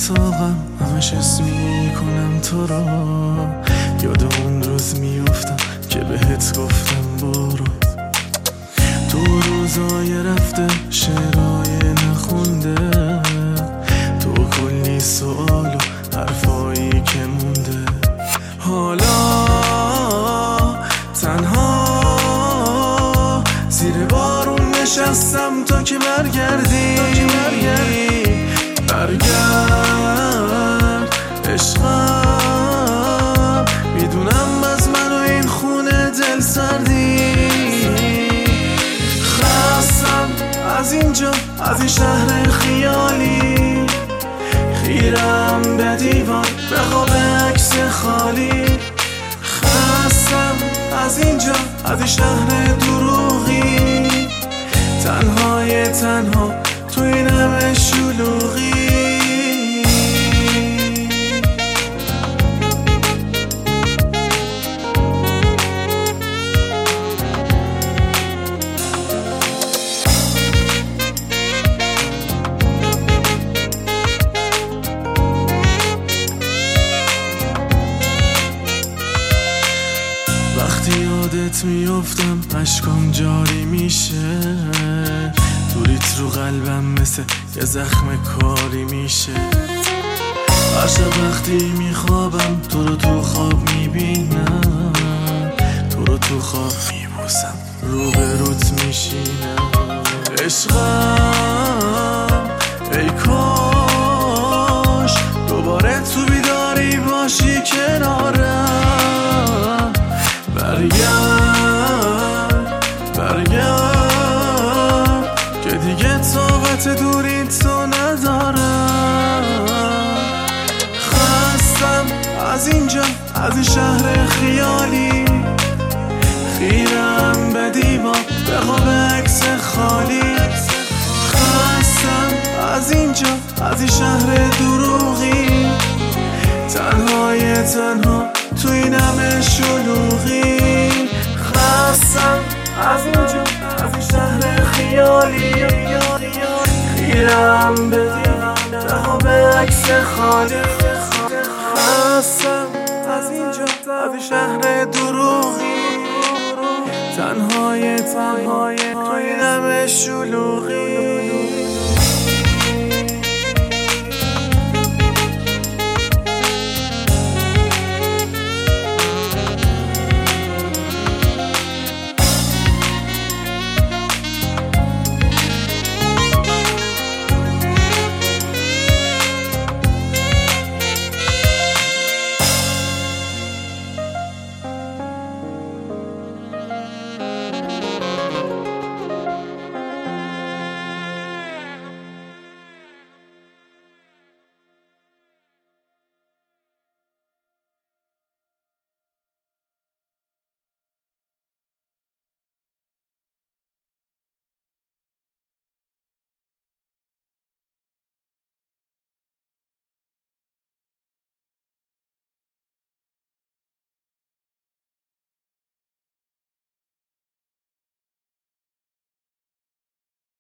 اتاقم همش اسم میکنم تو رو، یاد اون روز میافتم که بهت گفتم برو. تو روزای رفته شعرهای نخونده، تو کلی سوال و حرفایی که مونده. حالا تنها زیر بارون نشستم تا که برگردی. برگرد عشقم، میدونم از من و این خونه دل سردی. خستم از اینجا، از این شهر خیالی، خیرم به دیوار به خواب عکس خالی. خستم از اینجا، از این شهر دروغی، تنهای تنها تو این همه شلوغی. وقتی یادت میافتم اشکام جاری میشه، دوریت رو قلبم مثل یه زخم کاری میشه. هر شب وقتی میخوابم تو رو تو خواب میبینم، تو رو تو خواب میبوسم، روبروت میشینم. عشقم ای کاش دوباره تو بیداری باشی کنارم. برگرد که دیگه طاقت دوری تو ندارم. خستم از اینجا، از این شهر خیالی، خیرم به دیوار به خواب عکس خالی. خستم از اینجا، از این شهر دروغی، تنهای تنها تو این همه شلوغی. خستم از اینجا، از این شهر خیالی، خیرم به دیوار به خواب عکس خالی. خستم از اینجا، از این شهر دروغی، تنهای تو این همه شلوغی.